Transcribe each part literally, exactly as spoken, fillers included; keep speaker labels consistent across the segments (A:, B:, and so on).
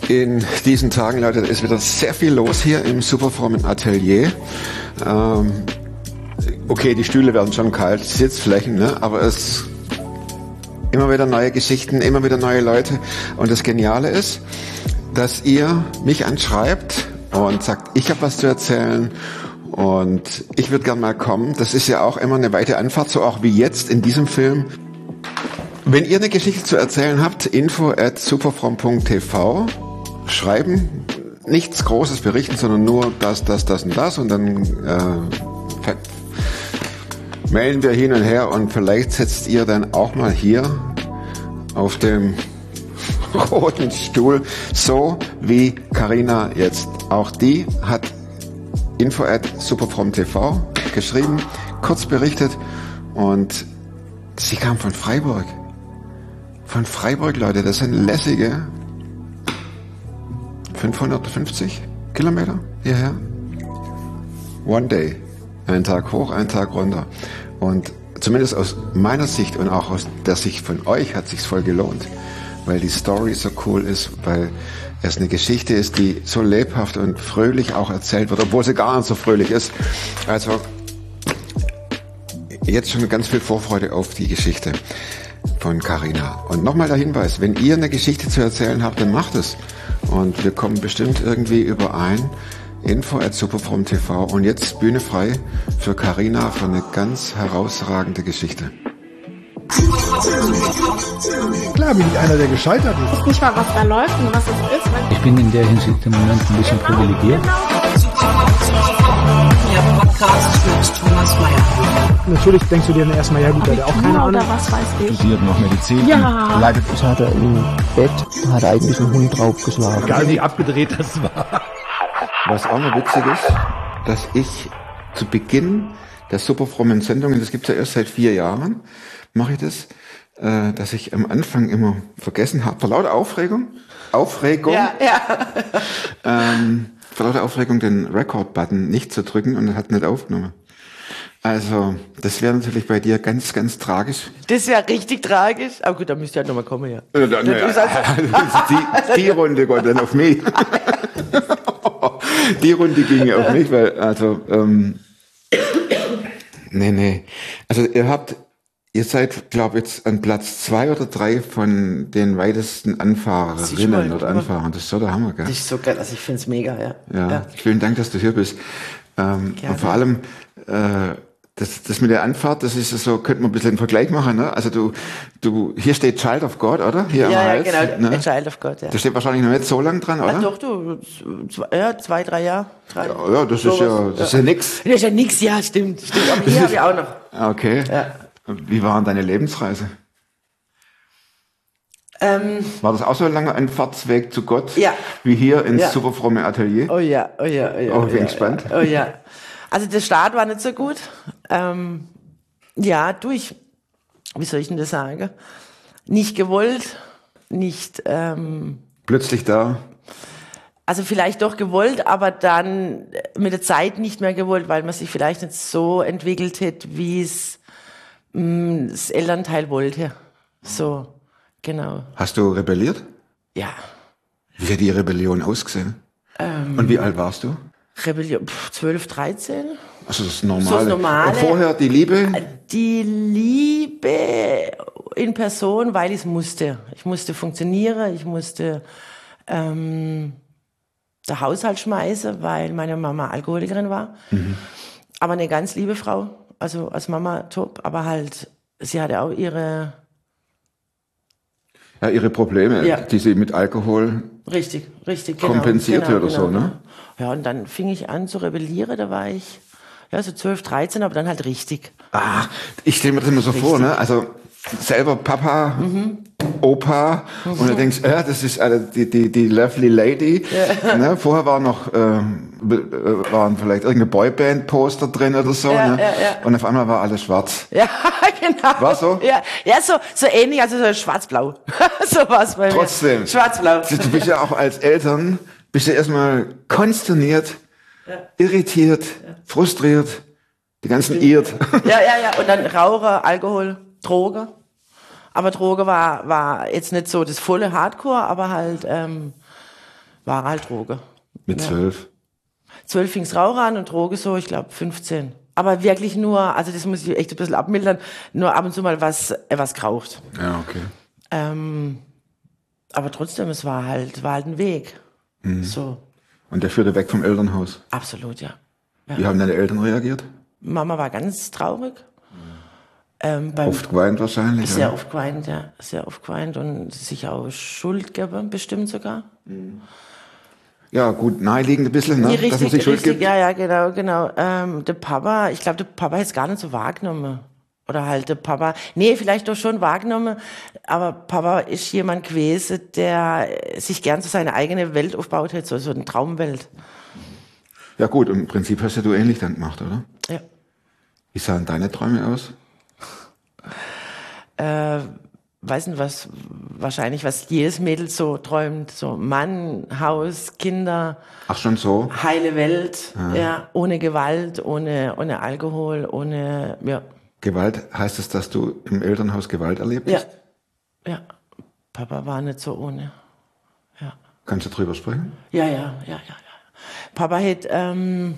A: In diesen Tagen, Leute, ist wieder sehr viel los hier im Superfrommen Atelier. Ähm, okay, die Stühle werden schon kalt, Sitzflächen, ne? Aber es immer wieder neue Geschichten, immer wieder neue Leute. Und das Geniale ist, dass ihr mich anschreibt und sagt, ich habe was zu erzählen und ich würde gern mal kommen. Das ist ja auch immer eine weite Anfahrt, so auch wie jetzt in diesem Film. Wenn ihr eine Geschichte zu erzählen habt, info at superfrom punkt t v, schreiben, nichts Großes berichten, sondern nur das, das, das und das und dann äh, mailen wir hin und her und vielleicht setzt ihr dann auch mal hier auf dem roten Stuhl, so wie Carina jetzt. Auch die hat info at superfrom punkt t v geschrieben, kurz berichtet und sie kam von Freiburg. Von Freiburg, Leute, das sind lässige fünfhundertfünfzig Kilometer hierher. One day. Ein Tag hoch, ein Tag runter. Und zumindest aus meiner Sicht und auch aus der Sicht von euch hat sich's voll gelohnt. Weil die Story so cool ist, weil es eine Geschichte ist, die so lebhaft und fröhlich auch erzählt wird, obwohl sie gar nicht so fröhlich ist. Also, jetzt schon ganz viel Vorfreude auf die Geschichte von Carina. Und nochmal der Hinweis, wenn ihr eine Geschichte zu erzählen habt, dann macht es. Und wir kommen bestimmt irgendwie überein. info at superfrom punkt t v. Und jetzt Bühne frei für Carina für eine ganz herausragende Geschichte.
B: Klar bin ich einer, der gescheitert ist.
C: Ich weiß nicht mal, was da läuft und was es ist.
D: Ich bin in der Hinsicht im Moment ein bisschen
C: genau,
D: privilegiert.
E: Der Podcast mit Thomas Mayer.
B: Natürlich denkst du dir dann erstmal, ja gut, der hat auch keine Ahnung.
C: Oder was weiß ich.
F: Studiert noch Medizin.
C: Ja.
F: Leidet.
G: Ich hatte im Bett, hat eigentlich ein Hund draufgeschlagen.
B: Egal wie abgedreht das war.
A: Was auch noch witzig ist, dass ich zu Beginn der superfrommen Sendungen, das gibt's ja erst seit vier Jahren, mache ich das, äh, dass ich am Anfang immer vergessen habe, vor lauter Aufregung, Aufregung,
E: Ja, ja.
A: ähm, vor lauter Aufregung den Record-Button nicht zu drücken und hat nicht aufgenommen. Also, das wäre natürlich bei dir ganz, ganz tragisch.
E: Das ist ja richtig tragisch. Aber gut, da müsst ihr halt nochmal kommen, ja.
A: Äh, da, naja, die, die Runde geht dann auf mich. Die Runde ging auf mich, weil, also, ähm, nee, nee. Also, ihr habt, ihr seid, glaube ich, jetzt an Platz zwei oder drei von den weitesten Anfahrerinnen oder Anfahrern. Das ist so der Hammer, gell?
E: Das ist so geil, also ich finde es mega, ja.
A: Ja,
E: ja.
A: Vielen Dank, dass du hier bist. Ähm, und vor allem, äh, das, das mit der Anfahrt, das ist so, könnte man ein bisschen einen Vergleich machen, ne? Also du, du, hier steht Child of God, oder? Hier am
E: Ja, ja,
A: Hals,
E: genau,
A: ne?
E: Child of God, ja.
A: Da steht wahrscheinlich noch nicht so lang dran, oder?
E: Ja, doch, du, zwei, ja, zwei, drei Jahre. Drei.
A: Ja, ja, das ist ja, das ist ja nix.
E: Das ist ja nix, ja, stimmt, stimmt. Aber hier habe ich auch noch.
A: Okay.
E: Ja.
A: Wie war denn deine Lebensreise?
E: Ähm,
A: War das auch so ein langer Anfahrtsweg zu Gott?
E: Ja.
A: Wie hier ins
E: Ja.
A: superfromme Atelier?
E: oh ja, oh ja, oh ja.
A: Oh,
E: oh
A: ich bin
E: ja,
A: gespannt.
E: Oh ja. Also der Start war nicht so gut. Ähm, ja, durch, wie soll ich denn das sagen? Nicht gewollt, nicht, ähm,
A: Plötzlich da.
E: also vielleicht doch gewollt, aber dann mit der Zeit nicht mehr gewollt, weil man sich vielleicht nicht so entwickelt hätte, wie es mh, das Elternteil wollte. So, genau.
A: Hast du rebelliert?
E: Ja.
A: Wie hat die Rebellion ausgesehen?
E: Ähm,
A: Und wie alt warst du?
E: Rebellion, pff, zwölf, dreizehn.
A: Also das Normale.
E: So das Normale.
A: Und vorher die Liebe?
E: Die Liebe in Person, weil ich es musste. Ich musste funktionieren, ich musste ähm, den Haushalt schmeißen, weil meine Mama Alkoholikerin war. Mhm. Aber eine ganz liebe Frau, also als Mama top, aber halt, sie hatte auch ihre...
A: Ja, ihre Probleme,
E: Ja.
A: die sie mit Alkohol
E: Richtig, richtig, genau.
A: kompensierte
E: genau,
A: oder
E: genau.
A: so, ne?
E: Ja, und dann fing ich an zu rebellieren, da war ich, ja, so zwölf, dreizehn, aber dann halt richtig.
A: Ah, ich stelle mir das immer so
E: Richtig.
A: vor, ne? Also selber Papa,
E: Mhm.
A: Opa, mhm. und du denkst, ja, das ist also die die die lovely lady. Ja. Ne? Vorher war noch ähm, äh, waren vielleicht irgendeine Boyband-Poster drin oder so,
E: Ja,
A: ne?
E: ja, ja.
A: Und auf einmal war alles schwarz.
E: Ja, genau.
A: War so?
E: Ja, ja, so, so ähnlich, also so schwarz-blau. So war's bei mir.
A: Trotzdem.
E: Schwarz-blau.
A: Du bist ja auch als Eltern, bist ja erstmal konsterniert,
E: Ja.
A: irritiert, ja. frustriert, die ganzen Irrt.
E: Ja, ja, ja. Und dann Raucher, Alkohol, Droge. Aber Droge war, war jetzt nicht so das volle Hardcore, aber halt, ähm, war halt Droge.
A: Mit zwölf?
E: Zwölf fing's Rauch an und Droge so, ich glaube fünfzehn. Aber wirklich nur, also das muss ich echt ein bisschen abmildern, nur ab und zu mal was, äh, was geraucht.
A: Ja, okay.
E: Ähm, aber trotzdem, es war halt, war halt ein Weg.
A: Mhm.
E: So.
A: Und der führte weg vom Elternhaus?
E: Absolut, ja. ja.
A: Wie haben deine Eltern reagiert?
E: Mama war ganz traurig. Ähm, beim
A: Oft geweint wahrscheinlich?
E: Sehr
A: oder?
E: oft geweint, ja. Sehr oft geweint und sich auch Schuld geben, bestimmt sogar.
A: Ja, gut, naheliegend ein bisschen, ne?
E: Nee,
A: dass man
E: richtig,
A: sich Schuld
E: richtig,
A: gibt.
E: ja, ja, genau, genau. Ähm, der Papa, ich glaube, der Papa hat es gar nicht so wahrgenommen. Oder halt der Papa, nee, vielleicht doch schon wahrgenommen, aber Papa ist jemand gewesen, der sich gern so seine eigene Welt aufgebaut hat, so, so eine Traumwelt.
A: Ja gut, im Prinzip hast ja du ähnlich dann gemacht, oder?
E: Ja.
A: Wie sahen deine Träume aus?
E: Äh, weiß nicht was, wahrscheinlich was jedes Mädel so träumt, so Mann, Haus, Kinder.
A: Ach, schon so?
E: Heile Welt, ja. ja, ohne Gewalt, ohne, ohne Alkohol, ohne, ja.
A: Gewalt, heißt es, dass du im Elternhaus Gewalt erlebt
E: Ja,
A: hast?
E: ja. Papa war nicht so ohne, ja.
A: Kannst du drüber sprechen?
E: Ja, ja, ja, ja, ja. Papa hat, ähm,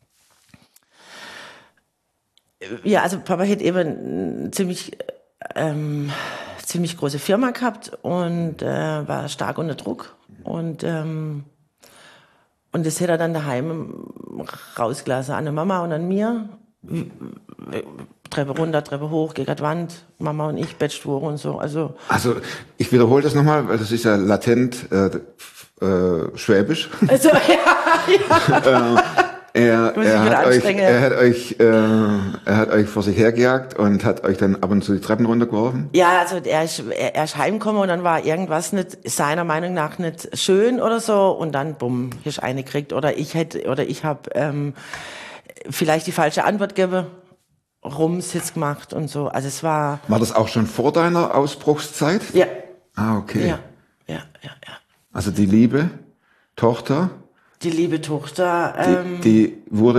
E: ja, also Papa hat eben eine ziemlich, ähm, ziemlich große Firma gehabt und äh, war stark unter Druck und ähm, und das hat er dann daheim rausgelassen an der Mama und an mir. Treppe runter, Treppe hoch, gegen die Wand, Mama und ich, Bettschwur und so. Also,
A: Also ich wiederhole das nochmal, weil das ist ja latent äh, äh, schwäbisch.
E: also ja, ja.
A: äh, er,
E: Muss ich
A: er,
E: wieder
A: hat euch,
E: anstrengen.
A: er hat euch, äh, er hat euch vor sich hergejagt und hat euch dann ab und zu die Treppen runtergeworfen.
E: Ja, also er ist, er, er ist heimgekommen und dann war irgendwas nicht, seiner Meinung nach nicht schön oder so und dann, bumm, hier ist eine gekriegt oder ich hätte, oder ich habe ähm, vielleicht die falsche Antwort gegeben. Rumsitz gemacht und so. Also es war...
A: War das auch schon vor deiner Ausbruchszeit?
E: Ja.
A: Ah, okay.
E: Ja, ja, ja, ja.
A: Also die liebe Tochter,
E: Die liebe Tochter...
A: die,
E: Ähm,
A: die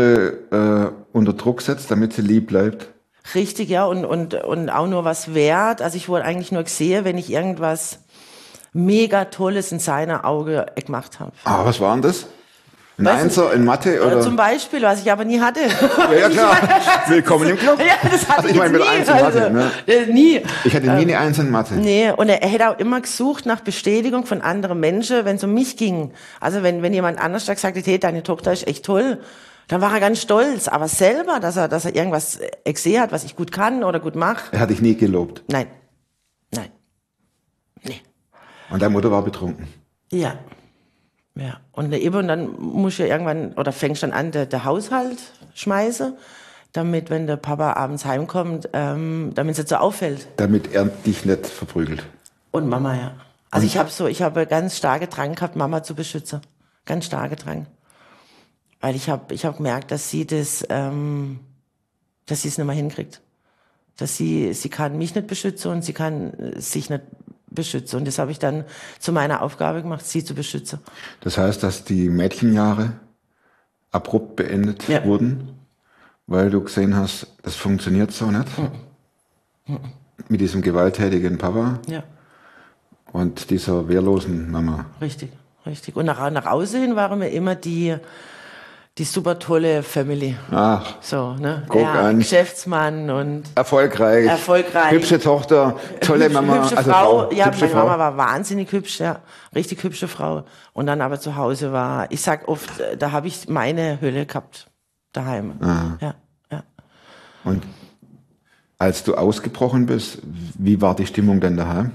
A: wurde äh, unter Druck gesetzt, damit sie lieb bleibt.
E: Richtig, ja, und, und, und auch nur was wert. Also ich wurde eigentlich nur gesehen, wenn ich irgendwas mega Tolles in seiner Auge gemacht habe.
A: Ah, was war denn das? Ein
E: Weißt du,
A: Einser in Mathe oder?
E: Zum Beispiel, was ich aber nie hatte.
A: Ja, ja klar. Willkommen im Club.
E: Ja, das hatte
A: Also ich
E: ich
A: meine mit
E: nie.
A: Eins in Mathe,
E: also,
A: ne?
E: äh, nie.
A: Ich hatte nie eine Eins in Mathe.
E: Nee, und er, er hätte auch immer gesucht nach Bestätigung von anderen Menschen, wenn es um mich ging. Also wenn, wenn jemand anders da gesagt hat, hey, deine Tochter ist echt toll, dann war er ganz stolz. Aber selber, dass er, dass er irgendwas gesehen hat, was ich gut kann oder gut mache.
A: Er hat dich nie gelobt.
E: Nein. Nein. Nee.
A: Und deine Mutter war betrunken.
E: Ja. Ja. Und eben, und dann muss ja irgendwann, oder fängst dann an, der, der Haushalt schmeißen, damit, wenn der Papa abends heimkommt, ähm, damit es nicht so auffällt.
A: Damit er dich nicht verprügelt.
E: Und Mama, ja. Also ich habe so, ich habe ganz starke Drang gehabt, Mama zu beschützen. Ganz starke Drang. Weil ich habe ich hab gemerkt, dass sie das, ähm, dass sie es nicht mehr hinkriegt. Dass sie, sie kann mich nicht beschützen und sie kann sich nicht beschützen. Und das habe ich dann zu meiner Aufgabe gemacht, sie zu beschützen.
A: Das heißt, dass die Mädchenjahre abrupt beendet
E: Ja.
A: wurden, weil du gesehen hast, das funktioniert so nicht.
E: Mhm.
A: Mit diesem gewalttätigen Papa
E: Ja,
A: und dieser wehrlosen Mama.
E: richtig, richtig. Und nach, nach außen hin waren wir immer die, die super tolle Family.
A: Ach,
E: So, ne?
A: Guck
E: ja,
A: an.
E: Geschäftsmann und
A: erfolgreich.
E: Erfolgreich.
A: Hübsche Tochter, tolle
E: hübsche,
A: Mama.
E: hübsche
A: also
E: Frau. Ja,
A: hübsche
E: meine
A: Frau.
E: Mama war wahnsinnig hübsch, ja. Richtig hübsche Frau. Und dann aber zu Hause war, ich sag oft, da habe ich meine Hölle gehabt. Daheim.
A: Aha.
E: Ja, ja.
A: Und als du ausgebrochen bist, wie war die Stimmung denn daheim?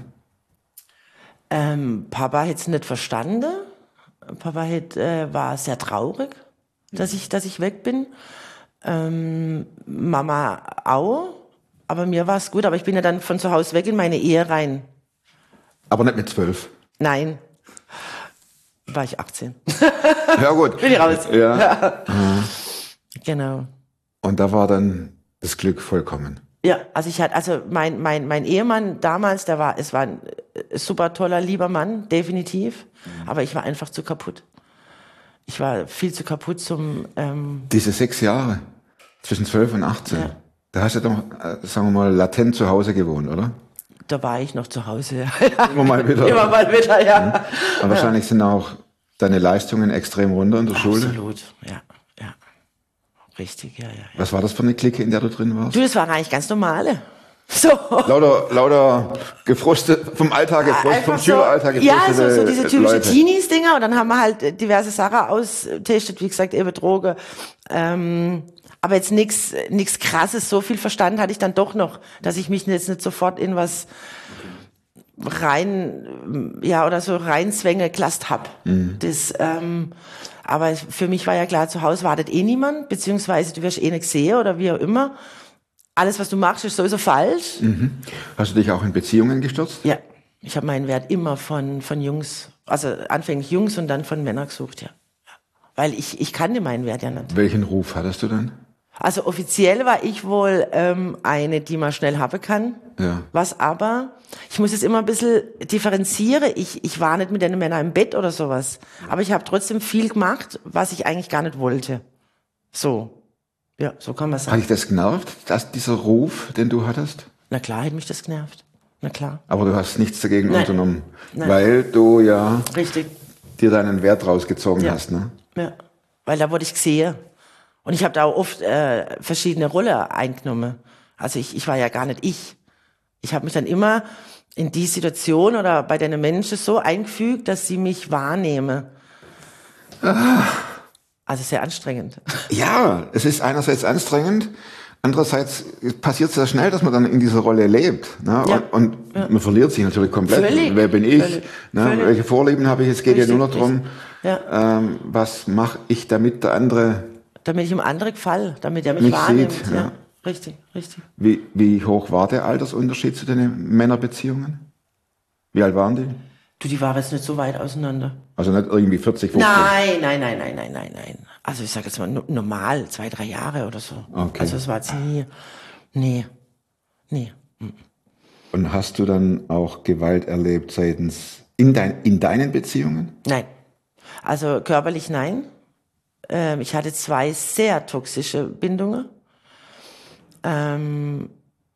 E: Ähm, Papa hätte es nicht verstanden. Papa hat, äh, war sehr traurig, dass ich, dass ich weg bin. Ähm, Mama auch. Aber mir war es gut. Aber ich bin ja dann von zu Hause weg in meine Ehe rein.
A: Aber nicht mit zwölf.
E: Nein. War ich achtzehn.
A: Ja gut.
E: Bin ich raus.
A: Ja.
E: Genau.
A: Und da war dann das Glück vollkommen.
E: Ja, also ich hatte, also mein, mein, mein Ehemann damals, der war, es war ein super toller, lieber Mann, definitiv. Aber ich war einfach zu kaputt. Ich war viel zu kaputt zum, ähm,
A: Diese sechs Jahre zwischen zwölf und achtzehn,
E: Ja.
A: da hast du doch, äh, sagen wir mal, latent zu Hause gewohnt, oder?
E: da war ich noch zu Hause.
A: Immer mal wieder.
E: Immer mal wieder, ja.
A: Und wahrscheinlich sind auch deine Leistungen extrem runter in der Schule?
E: Absolut, ja, ja. Richtig, ja, ja, ja.
A: Was war das für eine Clique, in der du drin warst?
E: Du, das waren eigentlich ganz normale. So.
A: Lauter, lauter gefrustet, vom Alltag gefrustet, vom
E: so,
A: Schüleralltag
E: ja,
A: gefrustete
E: so, so diese typische
A: Leute.
E: Teenies-Dinger und dann haben wir halt diverse Sachen austestet, wie gesagt, eben Droge. Ähm, aber jetzt nichts nichts Krasses, so viel Verstand hatte ich dann doch noch, dass ich mich jetzt nicht sofort in was rein, ja, oder so reinzwänge klast hab. Mhm. Das, ähm, aber für mich war ja klar, zu Hause wartet eh niemand, beziehungsweise du wirst eh nicht sehen oder wie auch immer. Alles, was du machst, ist sowieso falsch.
A: Mhm. Hast du dich auch in Beziehungen gestürzt?
E: Ja, ich habe meinen Wert immer von von Jungs, also anfänglich Jungs und dann von Männern gesucht, ja. Weil ich ich kannte meinen Wert ja nicht.
A: Welchen Ruf hattest du dann?
E: Also offiziell war ich wohl ähm, eine, die man schnell haben kann.
A: Ja.
E: Was aber, ich muss es immer ein bisschen differenzieren. Ich ich war nicht mit den Männern im Bett oder sowas. Aber ich habe trotzdem viel gemacht, was ich eigentlich gar nicht wollte. So. Ja, so kann man sagen.
A: Hat dich das genervt, dass dieser Ruf, den du hattest?
E: Na klar, hat mich das genervt. Na klar.
A: Aber du hast nichts dagegen
E: Nein.
A: unternommen,
E: Nein.
A: weil du ja
E: Richtig.
A: dir deinen Wert rausgezogen
E: Ja.
A: hast, ne?
E: Ja, weil da wurde ich gesehen. Und ich habe da auch oft äh, verschiedene Rollen eingenommen. Also ich, ich war ja gar nicht ich. Ich habe mich dann immer in die Situation oder bei den Menschen so eingefügt, dass sie mich wahrnehmen.
A: Ah.
E: Also sehr anstrengend.
A: Ja, es ist einerseits anstrengend, andererseits passiert es sehr schnell, dass man dann in dieser Rolle lebt. Ne?
E: Ja.
A: Und, und
E: Ja.
A: man verliert sich natürlich komplett.
E: Völlig.
A: Wer bin ich?
E: Völlig.
A: Ne?
E: Völlig.
A: Welche Vorlieben habe ich? Es geht
E: Richtig,
A: ja nur noch darum,
E: richtig.
A: ähm, was mache ich, damit der andere...
E: Damit ich dem anderen gefalle, damit er mich,
A: Mich
E: wahrnimmt.
A: sieht,
E: ja.
A: ja.
E: Richtig, richtig.
A: Wie, wie hoch war der Altersunterschied zu den Männerbeziehungen? Wie alt waren die?
E: Du, die waren jetzt nicht so weit auseinander.
A: Also nicht irgendwie vierzig, fünfzig?
E: Nein, nein, nein, nein, nein, nein, nein. Also ich sage jetzt mal no- normal, zwei, drei Jahre oder so.
A: Okay.
E: Also es war jetzt nie, nee, nee.
A: Und hast du dann auch Gewalt erlebt seitens in, dein, in deinen Beziehungen?
E: Nein. Also körperlich nein. Ähm, ich hatte zwei sehr toxische Bindungen. Ähm,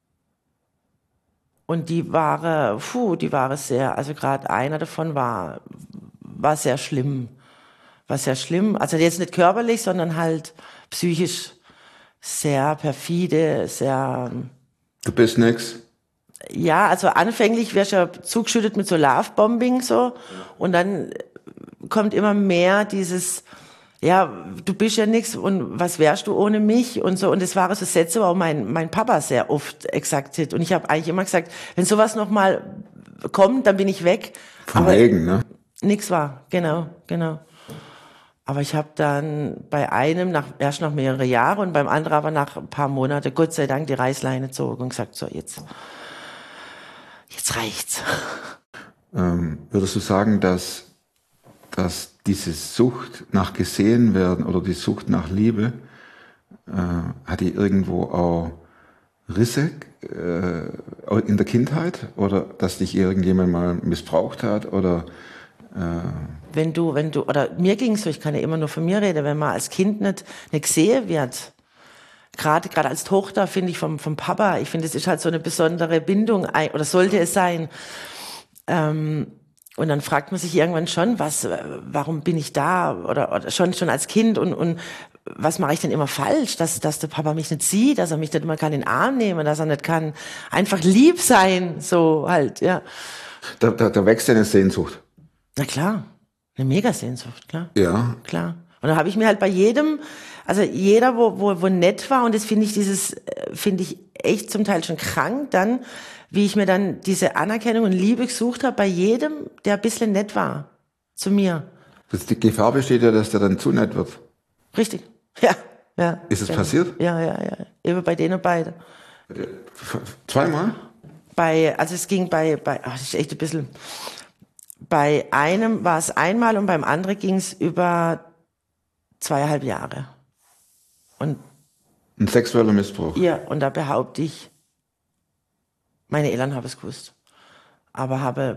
E: und die waren, puh, die waren sehr, also gerade einer davon war, war sehr schlimm. War sehr schlimm. Also jetzt nicht körperlich, sondern halt psychisch sehr perfide, sehr...
A: Du bist nix.
E: Ja, also anfänglich wirst du ja zugeschüttet mit so Love-Bombing so und dann kommt immer mehr dieses, ja, du bist ja nix und was wärst du ohne mich und so und das waren so Sätze, wo auch mein, mein Papa sehr oft gesagt hat und ich habe eigentlich immer gesagt, wenn sowas nochmal kommt, dann bin ich weg.
A: Vom
E: Aber
A: Regen, ne?
E: nix war, genau, genau. Aber ich habe dann bei einem nach, erst nach mehrere Jahre und beim anderen aber nach ein paar Monate, Gott sei Dank, die Reißleine gezogen und gesagt, so jetzt, jetzt reicht's.
A: Ähm, würdest du sagen, dass, dass diese Sucht nach gesehen werden oder die Sucht nach Liebe, äh, hat die irgendwo auch Risse äh, in der Kindheit oder dass dich irgendjemand mal missbraucht hat oder
E: Wenn du, wenn du, oder mir ging's so, ich kann ja immer nur von mir reden, wenn man als Kind nicht, nicht gesehen wird, gerade, gerade als Tochter, finde ich, vom, vom Papa, ich finde, es ist halt so eine besondere Bindung, oder sollte es sein. Ähm, und dann fragt man sich irgendwann schon, was, warum bin ich da, oder, oder schon, schon als Kind und, und, was mache ich denn immer falsch, dass, dass der Papa mich nicht sieht, dass er mich nicht immer kann in den Arm nehmen, dass er nicht kann einfach lieb sein, so halt, ja.
A: da, da, da wächst ja eine Sehnsucht.
E: Na klar, eine Mega-Sehnsucht, klar.
A: Ja.
E: Klar. Und da habe ich mir halt bei jedem, also jeder, wo, wo, wo nett war, und das finde ich dieses, finde ich echt zum Teil schon krank, dann, wie ich mir dann diese Anerkennung und Liebe gesucht habe, bei jedem, der ein bisschen nett war, zu mir.
A: Das, die Gefahr besteht ja, dass der dann zu nett wird.
E: Richtig. Ja, ja.
A: Ist es
E: ja.
A: passiert?
E: Ja, ja, ja. Eben bei denen beiden.
A: Zweimal?
E: Bei, also es ging bei, bei, ach, das ist echt ein bisschen, bei einem war es einmal und beim anderen ging es über zweieinhalb Jahre. Und
A: Ein sexueller Missbrauch.
E: ja, und da behaupte ich, meine Eltern haben es gewusst, aber habe,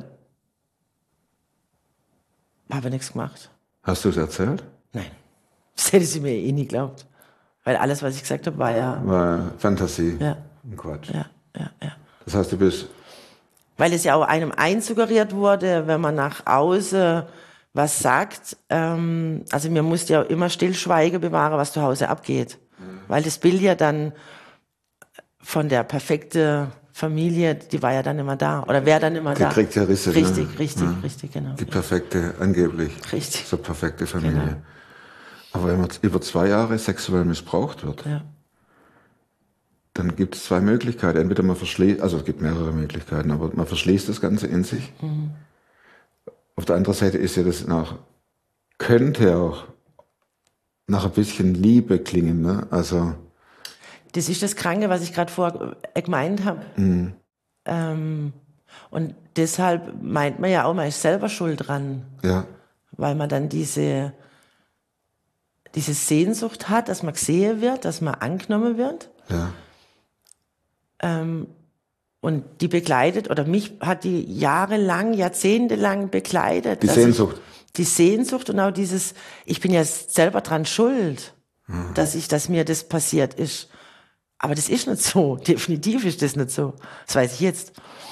E: habe nichts gemacht.
A: Hast du es erzählt?
E: Nein, das hätte sie mir eh nie geglaubt. Weil alles, was ich gesagt habe, war ja,
A: War Fantasie.
E: ja,
A: Quatsch.
E: ja, ja, ja.
A: Das heißt, du bist
E: Weil es ja auch einem einsuggeriert wurde, wenn man nach außen was sagt, ähm, also mir musste ja immer Stillschweigen bewahren, was zu Hause abgeht. Mhm. Weil das Bild ja dann von der perfekten Familie, die war ja dann immer da. Oder wäre dann immer
A: die
E: da.
A: Die kriegt ja Risse.
E: Richtig,
A: ne?
E: richtig,
A: ja.
E: richtig, genau.
A: Die perfekte, angeblich.
E: Richtig.
A: So perfekte Familie.
E: Genau.
A: Aber wenn man über zwei Jahre sexuell missbraucht wird,
E: Ja.
A: dann gibt es zwei Möglichkeiten. Entweder man verschließt, also es gibt mehrere Möglichkeiten, aber man verschließt das Ganze in sich. Mhm. Auf der anderen Seite ist ja das nach, könnte auch nach ein bisschen Liebe klingen, ne? Also.
E: Das ist das Kranke, was ich gerade vorher gemeint habe. Mhm. Ähm, und deshalb meint man ja auch, man ist selber schuld dran.
A: Ja.
E: Weil man dann diese, diese Sehnsucht hat, dass man gesehen wird, dass man angenommen wird.
A: Ja.
E: Ähm, und die begleitet, oder mich hat die jahrelang, jahrzehntelang begleitet.
A: Die Sehnsucht.
E: Ich, die Sehnsucht und auch dieses, ich bin ja selber dran schuld, mhm. dass ich, dass mir das passiert ist. Aber das ist nicht so. Definitiv ist das nicht so. Das weiß ich jetzt.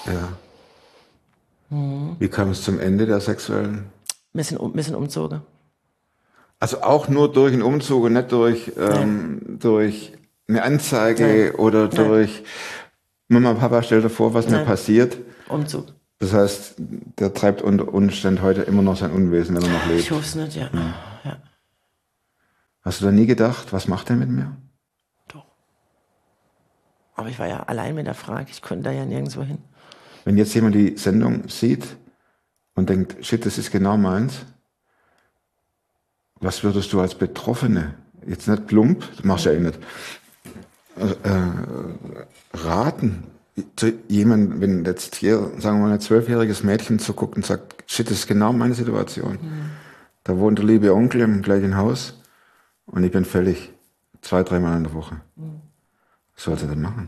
A: Ja. Mhm. Wie kam es zum Ende der sexuellen?
E: Wir sind, wir sind umzogen.
A: Also auch nur durch einen Umzug und nicht durch, ähm, durch eine Anzeige Nein. oder durch Mama, Papa, stell dir vor, was Nein. mir passiert.
E: Umzug.
A: Das heißt, der treibt unter Umständen heute immer noch sein Unwesen, wenn er noch lebt.
E: Ich hoffe es nicht, ja. Ja. ja.
A: Hast du da nie gedacht, was macht er mit mir?
E: Doch. Aber ich war ja allein mit der Frage, ich konnte da ja nirgendwo hin.
A: Wenn jetzt jemand die Sendung sieht und denkt, shit, das ist genau meins, was würdest du als Betroffene, jetzt nicht plump, das machst du ja eh nicht, äh, raten, zu jemandem, wenn jetzt hier, sagen wir mal, ein zwölfjähriges Mädchen zuguckt und sagt, shit, das ist genau meine Situation. Mhm. Da wohnt der liebe Onkel im gleichen Haus und ich bin völlig zwei, dreimal in der Woche. Mhm. Was soll sie denn machen?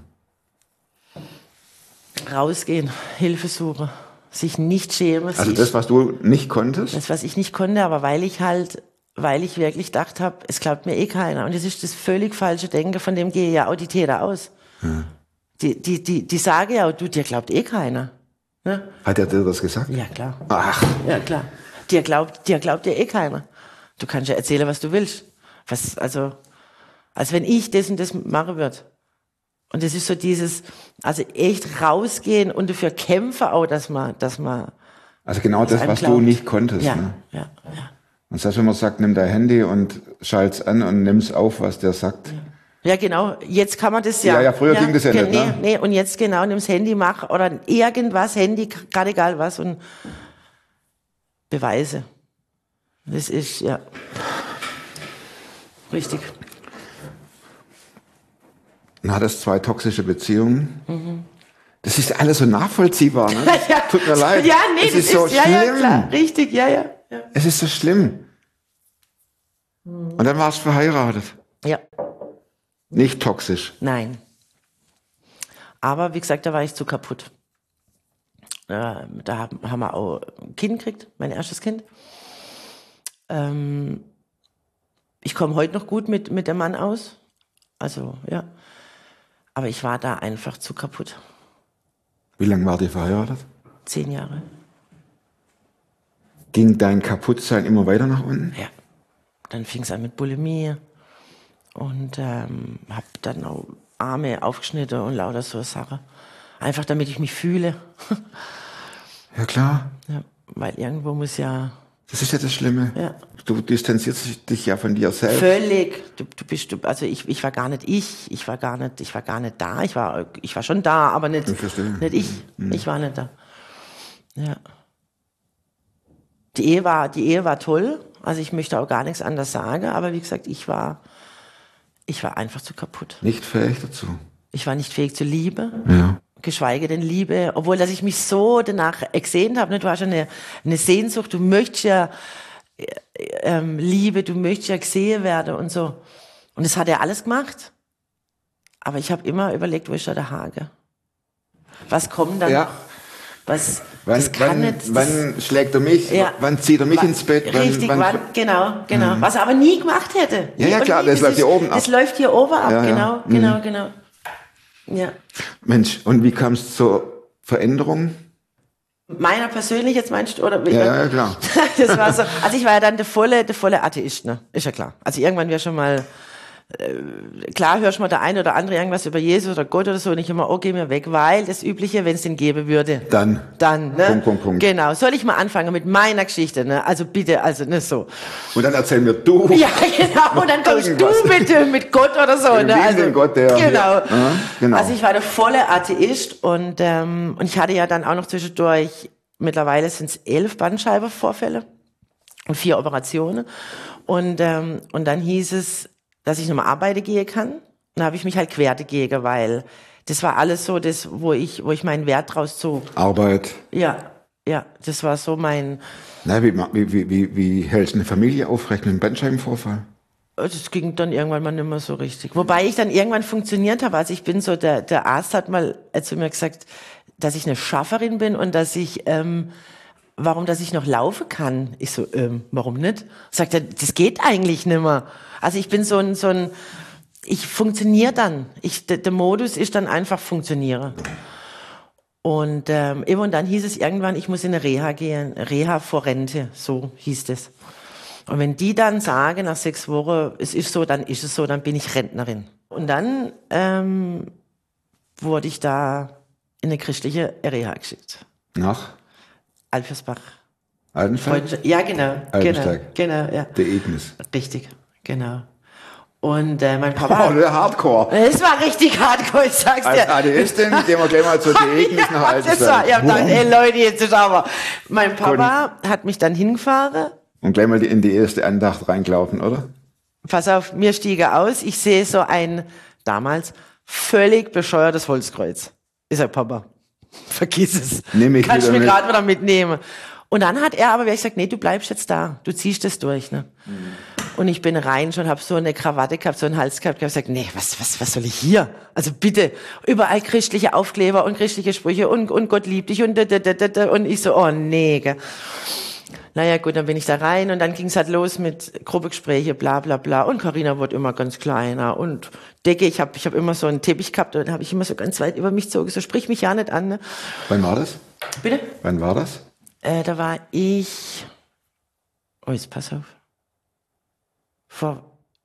E: Rausgehen, Hilfe suchen, sich nicht schämen.
A: Also das, was du nicht konntest?
E: Das, was ich nicht konnte, aber weil ich halt, weil ich wirklich gedacht habe, es glaubt mir eh keiner. Und das ist das völlig falsche Denken, von dem gehe ja auch die Täter aus. Ja. Die, die, die, die sagen ja auch, du, dir glaubt eh keiner. Ne?
A: Hat er dir das gesagt?
E: Ja, klar.
A: Ach.
E: Ja, klar. Dir glaubt, dir glaubt dir eh keiner. Du kannst ja erzählen, was du willst. Was, also, als wenn ich das und das machen würde. Und das ist so dieses, also echt rausgehen und dafür kämpfen auch, dass man, dass man.
A: Also genau das, was glaubt. Du nicht konntest.
E: Ja,
A: ne?
E: ja, ja.
A: Und das heißt, wenn man sagt, nimm dein Handy und schalt's an und nimm's auf, was der sagt.
E: Ja, ja genau. Jetzt kann man das ja.
A: Ja, ja, früher
E: ja,
A: ging das ja
E: nee,
A: nicht, ne?
E: Nee, und jetzt genau, nimm's Handy, mach, oder irgendwas, Handy, gerade egal was, und Beweise. Das ist, ja. Richtig.
A: Dann hat es zwei toxische Beziehungen. Mhm. Das ist alles so nachvollziehbar, ne?
E: Ja.
A: Tut mir leid.
E: Ja, nee,
A: es
E: das
A: ist so
E: ist, ja,
A: schlimm.
E: ja, klar. Richtig, ja, ja. ja.
A: Es ist so schlimm. Mhm. Und dann warst du verheiratet.
E: Ja.
A: Nicht toxisch.
E: Nein. Aber wie gesagt, da war ich zu kaputt. Äh, da haben wir auch ein Kind gekriegt, mein erstes Kind. Ähm, ich komme heute noch gut mit, mit dem Mann aus. Also, ja. Aber ich war da einfach zu kaputt.
A: Wie lange war die verheiratet?
E: Zehn Jahre.
A: Ging dein Kaputtsein immer weiter nach unten?
E: Ja. Dann fing es an mit Bulimie. Und ähm, hab dann auch Arme aufgeschnitten und lauter so Sachen. Einfach damit ich mich fühle.
A: Ja, klar.
E: Ja, weil irgendwo muss ja...
A: Das ist ja das Schlimme.
E: Ja.
A: Du distanzierst dich ja von dir selbst.
E: Völlig. Du, du bist, du, also ich, ich war gar nicht ich. Ich war gar nicht, ich war gar nicht da. Ich war, ich war schon da, aber nicht
A: ich.
E: Nicht ich. Mhm. Ich war nicht da. Ja. Die Ehe war, die Ehe war toll. Also ich möchte auch gar nichts anderes sagen. Aber wie gesagt, ich war, ich war einfach zu kaputt.
A: Nicht fähig dazu.
E: Ich war nicht fähig zur Liebe.
A: Ja.
E: Geschweige denn Liebe, obwohl dass ich mich so danach gesehnt habe. Ne? Du hast ja eine, eine Sehnsucht, du möchtest ja ähm, Liebe, du möchtest ja gesehen werden und so. Und das hat er alles gemacht. Aber ich habe immer überlegt, wo ist da der Hage? Was kommt dann?
A: Ja.
E: Was,
A: wann,
E: das kann
A: wann,
E: nicht, das,
A: wann schlägt er mich?
E: Ja.
A: Wann zieht er mich wann, ins Bett? Wann,
E: richtig,
A: wann,
E: wann, genau, genau. Mhm. Was er aber nie gemacht hätte.
A: Ja, ja, klar,
E: nie,
A: das, das läuft
E: ist,
A: hier oben ab.
E: Das läuft hier oben ab,
A: ja,
E: genau,
A: ja.
E: genau,
A: mhm.
E: genau. Ja.
A: Mensch, und wie kam es zur Veränderung?
E: Meiner persönlich jetzt meinst du? Oder?
A: Ja, ja, ja, klar.
E: Das war so. Also ich war ja dann der volle, der volle Atheist, ne? Ist ja klar. Also irgendwann wäre schon mal, äh, klar hörst du mal der eine oder andere irgendwas über Jesus oder Gott oder so und ich immer, oh, geh mir weg, weil das Übliche, wenn es den geben würde.
A: Dann.
E: Dann, ne?
A: Punkt, Punkt, Punkt.
E: Genau. Soll ich mal anfangen mit meiner Geschichte, ne? Also bitte, also, ne, so.
A: Und dann erzähl mir du.
E: Ja, genau. Und dann kommst
A: Irgendwas.
E: du bitte mit Gott oder so,
A: Den
E: ne? Also,
A: liebenden Gott, der-
E: genau.
A: Ja, genau.
E: Also ich war der volle Atheist und, ähm, und ich hatte ja dann auch noch zwischendurch, mittlerweile sind es elf Bandscheibenvorfälle und vier Operationen. Und, ähm, und dann hieß es, dass ich nochmal arbeiten gehen kann. Dann habe ich mich halt quer dagegen, weil das war alles so, das, wo ich, wo ich meinen Wert draus zog.
A: Arbeit.
E: Ja, ja, das war so mein,
A: Na, wie, wie, wie, wie, wie hältst du eine Familie aufrecht mit einem Bandscheibenvorfall?
E: das ging dann irgendwann mal nicht mehr so richtig. Wobei ich dann irgendwann funktioniert habe. Also ich bin so, der, der Arzt hat mal zu mir gesagt, dass ich eine Schafferin bin und dass ich, ähm, warum, dass ich noch laufen kann. Ich so, ähm, warum nicht? Sagt er, das geht eigentlich nicht mehr. Also ich bin so ein, so ein, ich funktioniere dann. Ich, der, der Modus ist dann einfach funktioniere. Und ähm, eben und dann hieß es irgendwann, ich muss in eine Reha gehen, Reha vor Rente, so hieß es. Und wenn die dann sagen, nach sechs Wochen, es ist so, dann ist es so, dann bin ich Rentnerin. Und dann ähm, wurde ich da in eine christliche Reha geschickt.
A: Nach
E: Alfersbach.
A: Altensteig?
E: Freundschaft- Ja, genau.
A: Altensteig.
E: Genau, genau, ja.
A: Der Ignis.
E: Richtig, genau. Und äh, mein Papa...
A: Oh, der Hardcore.
E: Es war richtig hardcore, ich sag's
A: Als
E: dir.
A: Atheistin gehen wir gleich mal zur Ignis nach
E: Ja, das war,
A: Altensteig.
E: ich hab gedacht, ey Leute, jetzt ist aber... Mein Papa hat mich dann hingefahren.
A: Und gleich mal in die erste Andacht reingelaufen, oder?
E: Pass auf, mir stiege aus, ich sehe so ein, damals, völlig bescheuertes Holzkreuz. Ich sag, Papa, vergiss es.
A: Nehm ich
E: Kannst du
A: wieder
E: mir
A: mit.
E: gerade wieder mitnehmen. Und dann hat er aber wirklich gesagt, nee, du bleibst jetzt da, du ziehst das durch. Ne? Mhm. Und ich bin rein schon, habe so eine Krawatte gehabt, so einen Hals gehabt, ich habe gesagt, nee, was, was, was soll ich hier? Also bitte, überall christliche Aufkleber und christliche Sprüche und, und Gott liebt dich und da, da, da, da, und ich so, oh nee. Gell. Naja gut, dann bin ich da rein und dann ging es halt los mit Gruppegespräche, bla bla bla. Und Carina wurde immer ganz kleiner und Decke, ich habe ich hab immer so einen Teppich gehabt und dann habe ich immer so ganz weit über mich gezogen, so sprich mich ja nicht an. Ne?
A: Wann war das?
E: Bitte?
A: Wann war das?
E: Äh, da war ich, oh jetzt pass auf, vor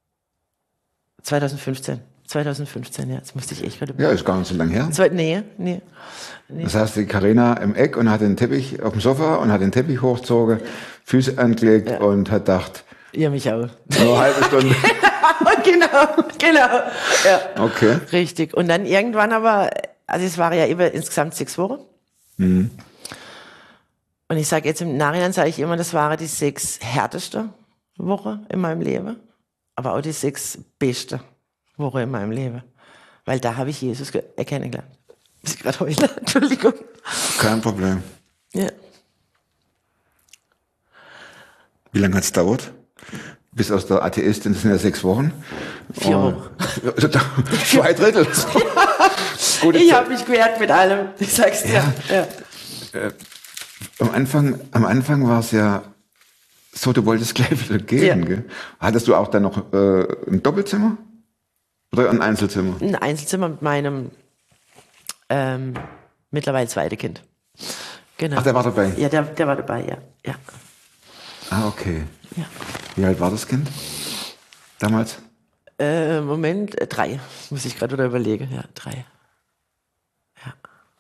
E: zwanzig fünfzehn. zwanzig fünfzehn, ja, jetzt musste ich echt gerade...
A: Ja, ist gar nicht so lange her.
E: Zwei, nee, nee. nee.
A: Das heißt, die Carina im Eck und hat den Teppich auf dem Sofa und hat den Teppich hochgezogen, Füße angelegt
E: Ja.
A: und hat gedacht,
E: Ihr mich auch.
A: nur eine halbe Stunde.
E: genau, genau. Ja.
A: Okay.
E: Richtig. Und dann irgendwann aber, also es war ja über insgesamt sechs Wochen.
A: Mhm.
E: Und ich sage jetzt im Nachhinein, sage ich immer, das waren die sechs härteste Woche in meinem Leben, aber auch die sechs beste Woche in meinem Leben. Weil da habe ich Jesus ge- kennengelernt. Muss ich gerade heulen? Entschuldigung.
A: Kein Problem.
E: Ja.
A: Wie lange hat's dauert? Bis aus der Atheistin, das sind ja sechs Wochen.
E: Vier
A: Und-
E: Wochen.
A: Zwei Drittel. Gute
E: Ich
A: Zeit.
E: habe mich gewehrt mit allem. Ich sag's dir. Ja.
A: Am Anfang, am Anfang war es ja so, du wolltest gleich wieder gehen,
E: Ja.
A: gell? Hattest du auch dann noch äh, ein Doppelzimmer? Oder ein Einzelzimmer?
E: Ein Einzelzimmer mit meinem ähm, mittlerweile zweiten Kind. Genau.
A: Ach, der war dabei?
E: Ja, der, der war dabei, ja. ja.
A: Ah, okay.
E: ja.
A: Wie alt war das Kind damals?
E: Äh, Moment, äh, drei. Muss ich gerade wieder überlegen. Ja, drei. Ja.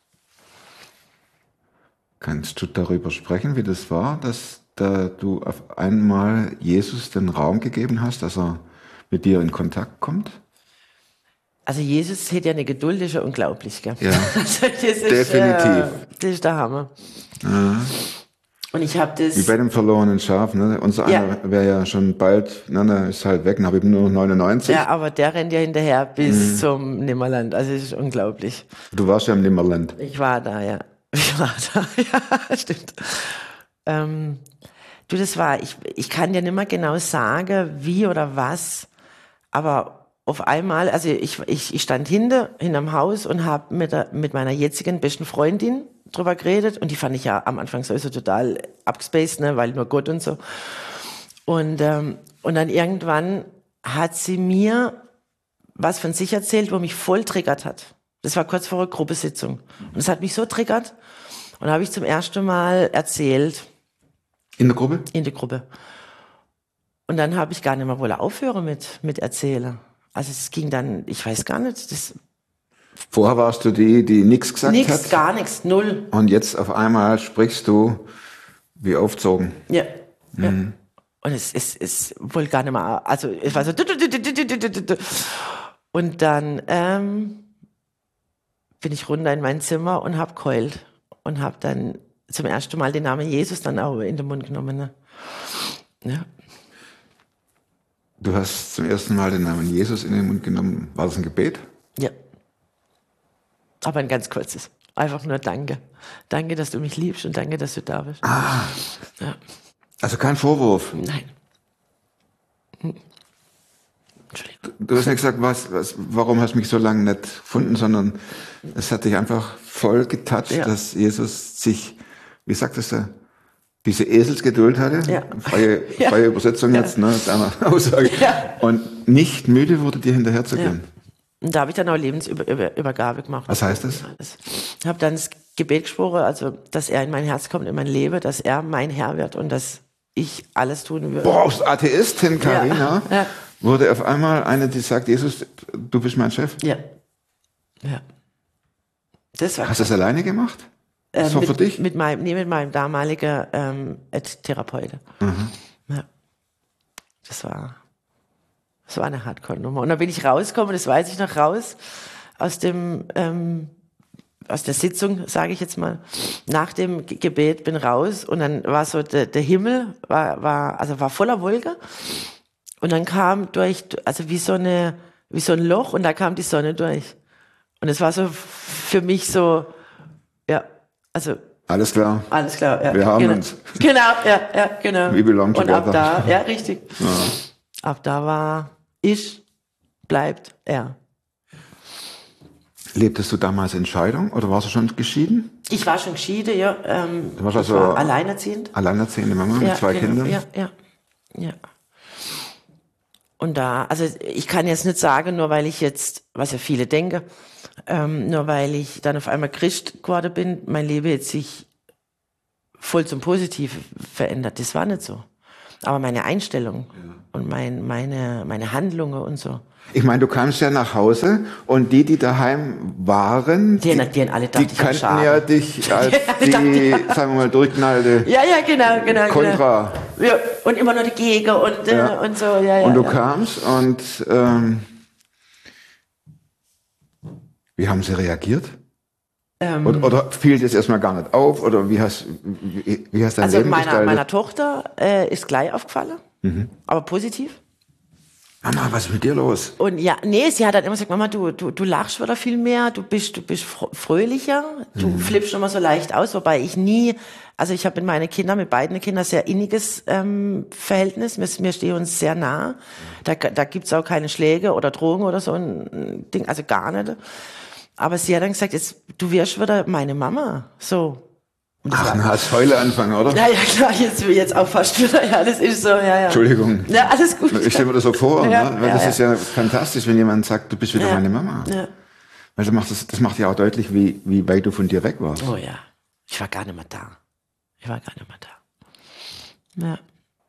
A: Kannst du darüber sprechen, wie das war, dass da du auf einmal Jesus den Raum gegeben hast, dass er mit dir in Kontakt kommt?
E: Also Jesus hat ja eine Geduld, das ist ja unglaublich, gell?
A: Ja,
E: also das ist,
A: definitiv.
E: Äh, das ist der Hammer.
A: Ja.
E: Und ich habe das...
A: Wie bei dem verlorenen Schaf, ne? Unser
E: Ja.
A: einer wäre ja schon bald, ne, der ist halt weg, dann habe ich nur noch neunundneunzig.
E: Ja, aber der rennt ja hinterher bis zum Nimmerland. Also es ist unglaublich.
A: Du warst ja im Nimmerland.
E: Ich war da, ja. Ich war da, ja, stimmt. Ähm, du, das war, ich, ich kann dir nicht mehr genau sagen, wie oder was, aber auf einmal, also ich, ich, ich stand hinter, hinterm Haus und habe mit, der- mit meiner jetzigen besten Freundin drüber geredet und die fand ich ja am Anfang sowieso total abgespaced, ne, weil nur Gott und so. Und, ähm, und dann irgendwann hat sie mir was von sich erzählt, wo mich voll triggert hat. Das war kurz vor einer Gruppesitzung. Und es hat mich so triggert. Und da habe ich zum ersten Mal erzählt.
A: In der Gruppe?
E: In der Gruppe. Und dann habe ich gar nicht mehr wollen aufhören mit, mit erzählen. Also es ging dann, ich weiß gar nicht, das...
A: Vorher warst du die, die nichts gesagt
E: nix,
A: hat?
E: Nichts, gar nichts, null.
A: Und jetzt auf einmal sprichst du wie aufgezogen.
E: Ja.
A: Mhm.
E: ja. Und es ist, es wohl gar nicht mehr, also es war so... Und dann ähm, bin ich runter in mein Zimmer und habe geheult. Und habe dann zum ersten Mal den Namen Jesus dann auch in den Mund genommen. Ne? Ja.
A: Du hast zum ersten Mal den Namen Jesus in den Mund genommen. War das ein Gebet?
E: Ja. Aber ein ganz kurzes. Einfach nur Danke. Danke, dass du mich liebst und danke, dass du da bist.
A: Ah.
E: Ja.
A: Also kein Vorwurf?
E: Nein. Hm. Entschuldigung.
A: Du hast nicht gesagt, was, was, warum hast du mich so lange nicht gefunden, sondern es hat dich einfach voll getoucht, ja. dass Jesus sich, wie sagtest du, diese Eselsgeduld hatte,
E: ja.
A: freie,
E: ja.
A: freie Übersetzung jetzt,
E: ja.
A: ne, deiner Aussage, ja. und nicht müde wurde, dir hinterher zu gehen.
E: Ja. Und da habe ich dann auch Lebensübergabe gemacht.
A: Was heißt das?
E: Ich habe dann das Gebet gesprochen, also, dass er in mein Herz kommt, in mein Leben, dass er mein Herr wird und dass ich alles tun würde.
A: Boah, aus Atheistin, Carina,
E: ja. ja.
A: wurde auf einmal eine, die sagt, Jesus, du bist mein Chef.
E: Ja. Ja. Das war
A: Hast du das alleine gemacht?
E: Äh,
A: so
E: mit,
A: für dich?
E: Mit meinem, nee, mit meinem damaligen ähm, Therapeuten. Mhm. Ja. Das war, das war eine Hardcore-Nummer. Und dann bin ich rausgekommen, das weiß ich noch, raus aus dem, ähm, aus der Sitzung, sage ich jetzt mal, nach dem Ge- Gebet bin raus und dann war so der, der Himmel war, war, also war voller Wolke und dann kam durch, also wie so eine, wie so ein Loch und da kam die Sonne durch. Und es war so für mich so, ja, also.
A: Alles klar.
E: Alles klar, ja.
A: Wir haben
E: genau.
A: uns.
E: Genau, ja, ja, genau.
A: We belong
E: und ab
A: together.
E: da, ja, richtig.
A: Ja.
E: Ab da war ich, bleibt er.
A: Lebtest du damals in Scheidung oder warst du schon geschieden?
E: Ich war schon geschieden, ja. Ähm,
A: du warst
E: ich
A: also
E: war alleinerziehend.
A: Alleinerziehende Mama
E: ja,
A: mit zwei
E: genau,
A: Kindern?
E: Ja, ja, ja. Und da, also ich kann jetzt nicht sagen, nur weil ich jetzt, was ja viele denken, ähm, nur weil ich dann auf einmal Christ geworden bin, mein Leben jetzt sich voll zum Positiven verändert. Das war nicht so. Aber meine Einstellung ja. und mein, meine, meine Handlungen und so.
A: Ich meine, du kamst ja nach Hause und die, die daheim waren,
E: die, die, die, alle
A: die kannten ja dich als die, sagen wir mal, durchknallte
E: ja, ja, genau, genau,
A: Kontra.
E: Genau. Ja, und immer noch dagegen und,
A: ja.
E: äh, und so. Ja, ja,
A: und du
E: ja.
A: kamst und ähm, wie haben sie reagiert? Ähm, oder, oder fiel das erstmal gar nicht auf? Oder wie hast, wie, wie hast dein
E: also
A: Leben
E: meiner,
A: gestaltet?
E: meiner Tochter äh, ist gleich aufgefallen, mhm. aber positiv.
A: Mama, was ist mit dir los?
E: Und ja, nee, sie hat dann immer gesagt, Mama, du, du, du lachst wieder viel mehr, du bist, du bist fröhlicher, du mhm. flippst immer so leicht aus, wobei ich nie, also ich habe mit meinen Kindern, mit beiden Kindern sehr inniges ähm, Verhältnis, wir, wir stehen uns sehr nah, da, da gibt's auch keine Schläge oder Drogen oder so ein Ding, also gar nicht. Aber sie hat dann gesagt, jetzt, du wirst wieder meine Mama, so.
A: Ach, na, hast Heule anfangen, oder?
E: Ja, ja, klar, jetzt, jetzt auch fast wieder, ja, das ist so, ja, ja.
A: Entschuldigung.
E: Ja, alles gut.
A: Ich stelle mir das so vor,
E: ja,
A: ne? Weil
E: ja,
A: das
E: ja.
A: ist ja fantastisch, wenn jemand sagt, du bist wieder
E: ja.
A: meine Mama.
E: Ja.
A: Weil das macht, das, das macht ja auch deutlich, wie, wie weit du von dir weg warst.
E: Oh ja, ich war gar nicht mehr da. Ich war gar nicht mehr da. Ja.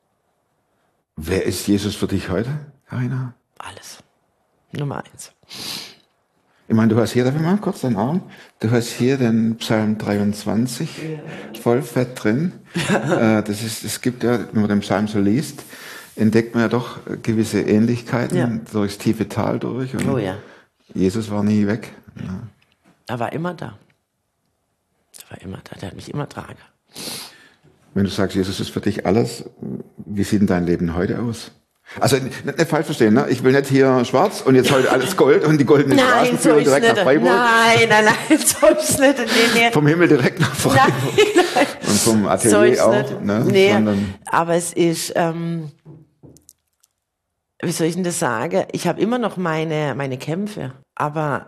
A: Wer ist Jesus für dich heute, Carina?
E: Alles. Nummer eins.
A: Ich meine, du hast hier, darf ich mal kurz deinen Arm? Du hast hier den Psalm dreiundzwanzig ja. voll fett drin. Ja. Äh, das ist, es gibt ja, wenn man den Psalm so liest, entdeckt man ja doch gewisse Ähnlichkeiten ja. durchs tiefe Tal durch. Und
E: oh ja.
A: Jesus war nie weg. Ja.
E: Er war immer da. Er war immer da. Der hat mich immer tragen.
A: Wenn du sagst, Jesus ist für dich alles, wie sieht denn dein Leben heute aus? Also nicht, nicht falsch verstehen, ne? Ich will nicht hier schwarz und jetzt heute alles Gold und die goldenen Straßen führen direkt nach Freiburg.
E: Nein, nein, nein, so ist nicht. Nee, nee.
A: Vom Himmel direkt nach Freiburg. Nein, nein. Und vom Atelier so auch. Ne?
E: Nee,
A: Sondern
E: aber es ist, ähm, wie soll ich denn das sagen? Ich habe immer noch meine, meine Kämpfe, aber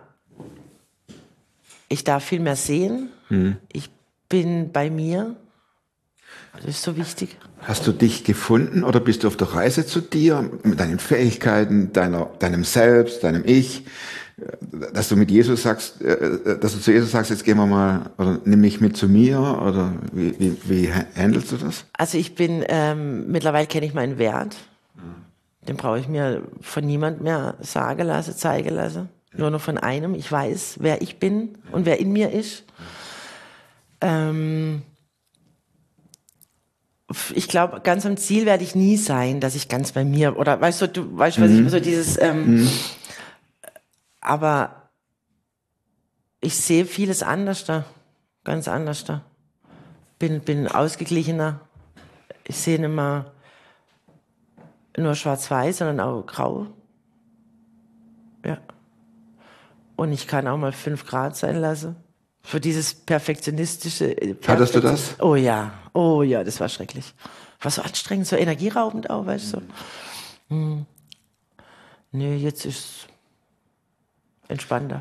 E: ich darf viel mehr sehen. Hm. Ich bin bei mir. Das ist so wichtig.
A: Hast du dich gefunden oder bist du auf der Reise zu dir mit deinen Fähigkeiten, deiner, deinem Selbst, deinem Ich? dass du mit Jesus sagst, äh, dass du zu Jesus sagst, jetzt gehen wir mal, oder nimm mich mit zu mir, oder wie, wie, wie handelst du das?
E: Also ich bin, ähm, mittlerweile kenne ich meinen Wert. Den brauche ich mir von niemand mehr sagen lassen, zeigen lassen. Nur noch von einem. Ich weiß, wer ich bin und wer in mir ist. Ähm, ich glaube, ganz am Ziel werde ich nie sein, dass ich ganz bei mir, oder weißt du, du weißt, was mhm. ich, so dieses, ähm, mhm. aber ich sehe vieles anders da, ganz anders da. Bin, bin ausgeglichener. Ich sehe nicht mehr nur schwarz-weiß, sondern auch grau. Ja. Und ich kann auch mal fünf Grad sein lassen. Für dieses perfektionistische. Perfekt-
A: Hattest du das?
E: Oh ja, oh ja, das war schrecklich. War so anstrengend, so energieraubend auch, weißt du. So. Hm. Nee, jetzt ist es entspannter.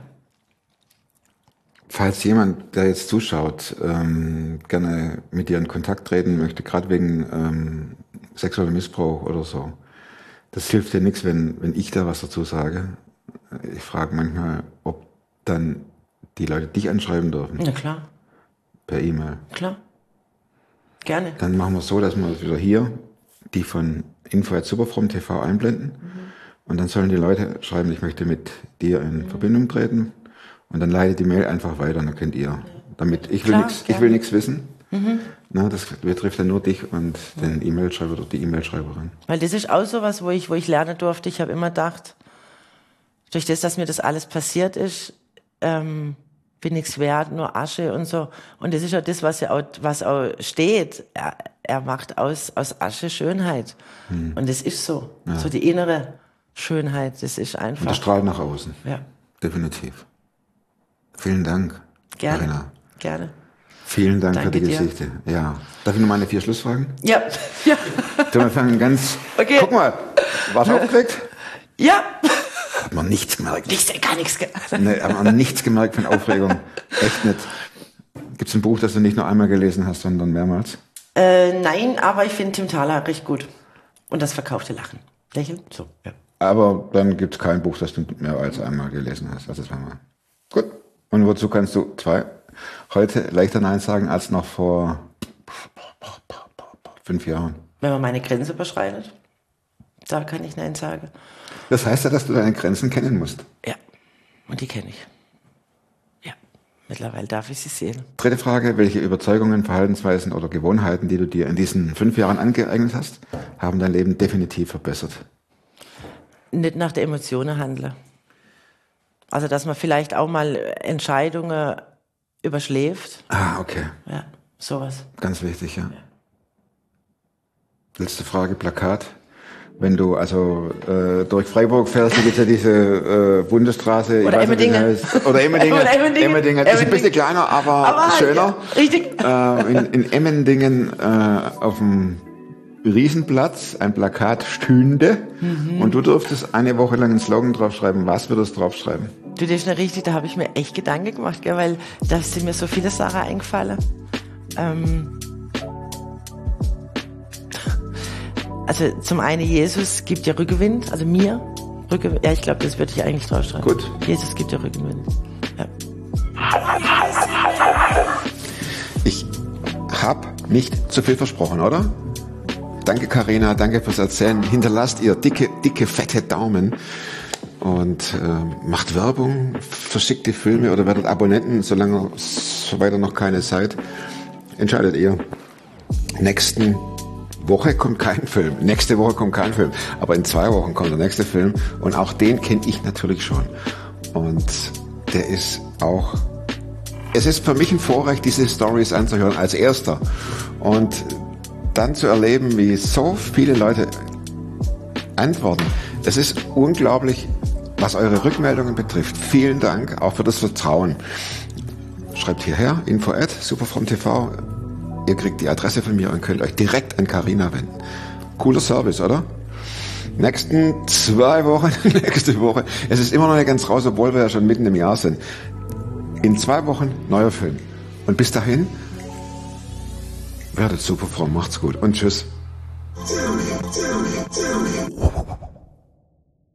A: Falls jemand, der jetzt zuschaut, ähm, gerne mit dir in Kontakt treten möchte, gerade wegen ähm, sexuellem Missbrauch oder so, das hilft dir nichts, wenn, wenn ich da was dazu sage. Ich frage manchmal, ob dann die Leute dich anschreiben dürfen.
E: Na klar.
A: Per E-Mail.
E: Klar. Gerne.
A: Dann machen wir es so, dass wir wieder hier die von info at superfrom punkt t v einblenden. Mhm. Und dann sollen die Leute schreiben, ich möchte mit dir in mhm. Verbindung treten. Und dann leitet die Mail einfach weiter, dann könnt ihr. Damit, ich will nichts, ich will nichts wissen. Mhm. Na, das betrifft dann nur dich und mhm. den E-Mail-Schreiber oder die E-Mail-Schreiberin.
E: Weil das ist auch so was, wo ich, wo ich lernen durfte. Ich habe immer gedacht, durch das, dass mir das alles passiert ist, ähm, bin nichts wert, nur Asche und so. Und das ist ja das, was ja auch, was auch steht. Er, er macht aus, aus Asche Schönheit. Mhm. Und das ist so. Ja. So die innere Schönheit, das ist einfach.
A: Und das strahlt nach außen.
E: Ja.
A: Definitiv. Vielen Dank,
E: Gerne.
A: Carina.
E: Gerne.
A: Vielen Dank
E: Danke
A: für die
E: dir.
A: Geschichte. Ja. Darf ich noch meine vier Schlussfragen?
E: Ja. Ja.
A: Wir fangen ganz.
E: Okay.
A: Guck mal, warst du aufgeregt?
E: Ja.
A: Hat man nichts gemerkt.
E: Nichts, gar nichts.
A: Nee, hat man nichts gemerkt von Aufregung. Echt nicht. Gibt es ein Buch, das du nicht nur einmal gelesen hast, sondern mehrmals?
E: Äh, nein, aber ich finde Tim Thaler recht gut. Und das verkaufte Lachen. Lächeln? So, ja.
A: Aber dann gibt es kein Buch, das du mehr als einmal gelesen hast. Also zweimal. Gut. Und wozu kannst du zwei heute leichter Nein sagen als noch vor fünf Jahren?
E: Wenn man meine Grenze überschreitet, da kann ich Nein sagen.
A: Das heißt ja, dass du deine Grenzen kennen musst.
E: Ja, und die kenne ich. Ja, mittlerweile darf ich sie sehen.
A: Dritte Frage, welche Überzeugungen, Verhaltensweisen oder Gewohnheiten, die du dir in diesen fünf Jahren angeeignet hast, haben dein Leben definitiv verbessert?
E: Nicht nach der Emotionen handle. Also, dass man vielleicht auch mal Entscheidungen überschläft.
A: Ah, okay.
E: Ja, sowas.
A: Ganz wichtig, ja.
E: ja.
A: Letzte Frage, Plakat. Wenn du also äh, durch Freiburg fährst, gibt es ja diese äh, Bundesstraße.
E: Oder Emmendingen.
A: Oder Emmendingen.
E: Oder Emmendingen.
A: Emmendingen. Ist ein bisschen kleiner, aber, aber schöner. Ja,
E: richtig.
A: Äh, in, in Emmendingen äh, auf dem Riesenplatz ein Plakat stünde mhm. und du durftest eine Woche lang einen Slogan draufschreiben. Was würdest du draufschreiben?
E: Du, das ist nicht richtig, da habe ich mir echt Gedanken gemacht, gell, weil da sind mir so viele Sachen eingefallen. Ähm also zum einen, Jesus gibt dir Rückenwind, also mir. Rückenwind, ja, ich glaube, das würde ich eigentlich draufschreiben.
A: Gut.
E: Jesus gibt dir Rückenwind. Ja.
A: Ich habe nicht zu viel versprochen, oder? Danke, Carina, danke fürs Erzählen. Hinterlasst ihr dicke, dicke, fette Daumen und äh, macht Werbung, verschickt die Filme oder werdet Abonnenten, solange so weiter noch keine seid. Entscheidet ihr. Nächsten Woche kommt kein Film. Nächste Woche kommt kein Film. Aber in zwei Wochen kommt der nächste Film und auch den kenne ich natürlich schon. Und der ist auch... Es ist für mich ein Vorrecht, diese Stories anzuhören als erster. Und dann zu erleben, wie so viele Leute antworten. Es ist unglaublich, was eure Rückmeldungen betrifft. Vielen Dank auch für das Vertrauen. Schreibt hierher, info at superfrom punkt t v. Ihr kriegt die Adresse von mir und könnt euch direkt an Carina wenden. Cooler Service, oder? Nächsten zwei Wochen, nächste Woche. Es ist immer noch nicht ganz raus, obwohl wir ja schon mitten im Jahr sind. In zwei Wochen neuer Film. Und bis dahin, werdet super fromm, macht's gut und tschüss.